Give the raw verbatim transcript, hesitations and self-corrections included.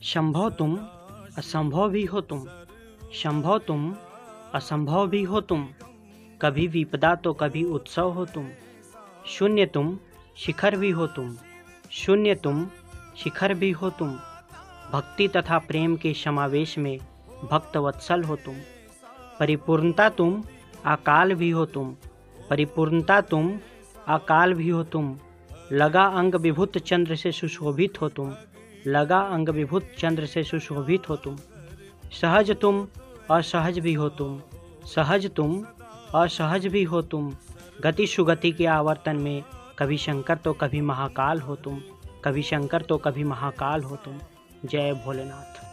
शंभो तुम असंभव भी हो तुम, शंभो तुम असंभव भी हो तुम, कभी विपदा तो कभी उत्सव हो तुम। शून्य तुम शिखर भी हो तुम, शून्य तुम शिखर भी हो तुम, भक्ति तथा प्रेम के समावेश में भक्त वत्सल हो तुम। परिपूर्णता तुम अकाल भी हो तुम, परिपूर्णता तुम अकाल भी हो तुम, लगा अंग विभूत चंद्र से सुशोभित हो तुम, लगा अंग विभूत चंद्र से सुशोभित हो तुम। सहज तुम असहज भी हो तुम, सहज तुम असहज भी हो तुम, गति सुगति के आवर्तन में कभी शंकर तो कभी महाकाल हो तुम, कभी शंकर तो कभी महाकाल हो तुम। जय भोलेनाथ।